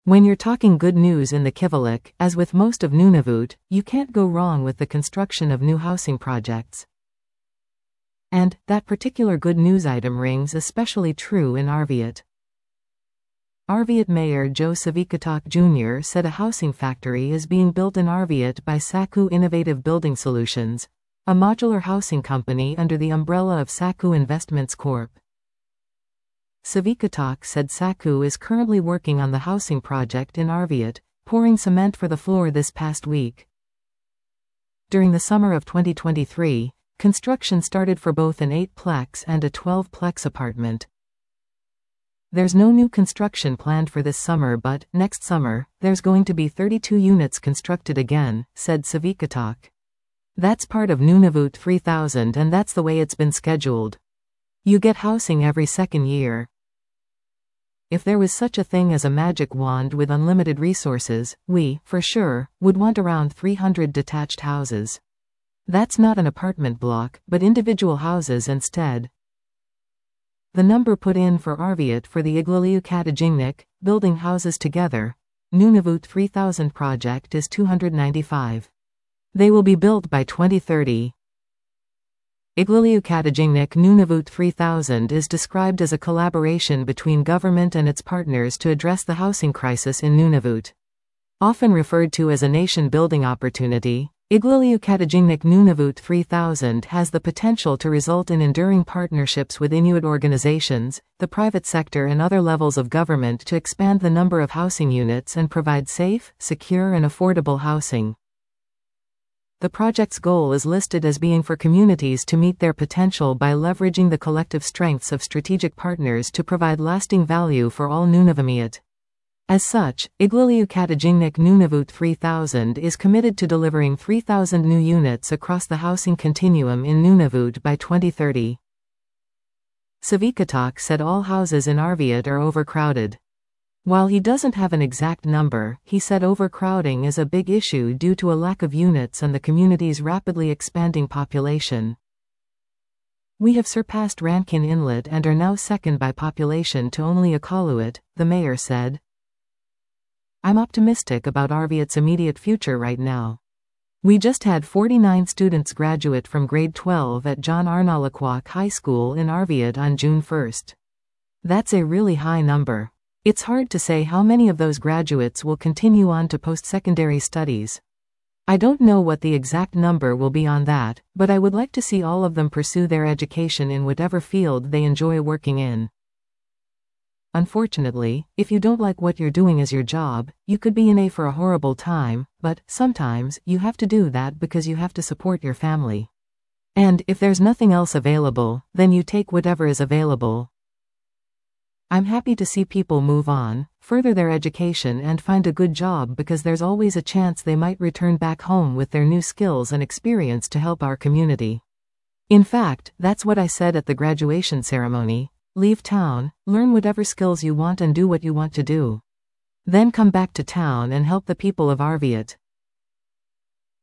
When you're talking good news in the Kivalliq, as with most of Nunavut, you can't go wrong with the construction of new housing projects. And that particular good news item rings especially true in Arviat. Arviat Mayor Joe Savikatok Jr. said a housing factory is being built in Arviat by Saku Innovative Building Solutions, a modular housing company under the umbrella of Saku Investments Corp. Savikatok said Saku is currently working on the housing project in Arviat, pouring cement for the floor this past week. During the summer of 2023, construction started for both an 8-plex and a 12-plex apartment. There's no new construction planned for this summer, but next summer, there's going to be 32 units constructed again, said Savikatok. That's part of Nunavut 3000 and that's the way it's been scheduled. You get housing every second year. If there was such a thing as a magic wand with unlimited resources, we, for sure, would want around 300 detached houses. That's not an apartment block, but individual houses instead. The number put in for Arviat for the Iglaliuqataqingnik, Building Houses Together, Nunavut 3000 project is 295. They will be built by 2030. Iglaliuqataqingnik Nunavut 3000 is described as a collaboration between government and its partners to address the housing crisis in Nunavut. Often referred to as a nation-building opportunity, Iglaliuqataqingnik Nunavut 3000 has the potential to result in enduring partnerships with Inuit organizations, the private sector and other levels of government to expand the number of housing units and provide safe, secure and affordable housing. The project's goal is listed as being for communities to meet their potential by leveraging the collective strengths of strategic partners to provide lasting value for all Nunavummiut. As such, Iglaliuqataqingnik Nunavut 3000 is committed to delivering 3,000 new units across the housing continuum in Nunavut by 2030. Savikatok said all houses in Arviat are overcrowded. While he doesn't have an exact number, he said overcrowding is a big issue due to a lack of units and the community's rapidly expanding population. We have surpassed Rankin Inlet and are now second by population to only Iqaluit, the mayor said. I'm optimistic about Arviat's immediate future right now. We just had 49 students graduate from grade 12 at John Arnalaqua High School in Arviat on June 1st. That's a really high number. It's hard to say how many of those graduates will continue on to post-secondary studies. I don't know what the exact number will be on that, but I would like to see all of them pursue their education in whatever field they enjoy working in. Unfortunately, if you don't like what you're doing as your job, you could be in for a horrible time, but sometimes you have to do that because you have to support your family. And if there's nothing else available, then you take whatever is available. I'm happy to see people move on, further their education and find a good job because there's always a chance they might return back home with their new skills and experience to help our community. In fact, that's what I said at the graduation ceremony. Leave town, learn whatever skills you want and do what you want to do. Then come back to town and help the people of Arviat.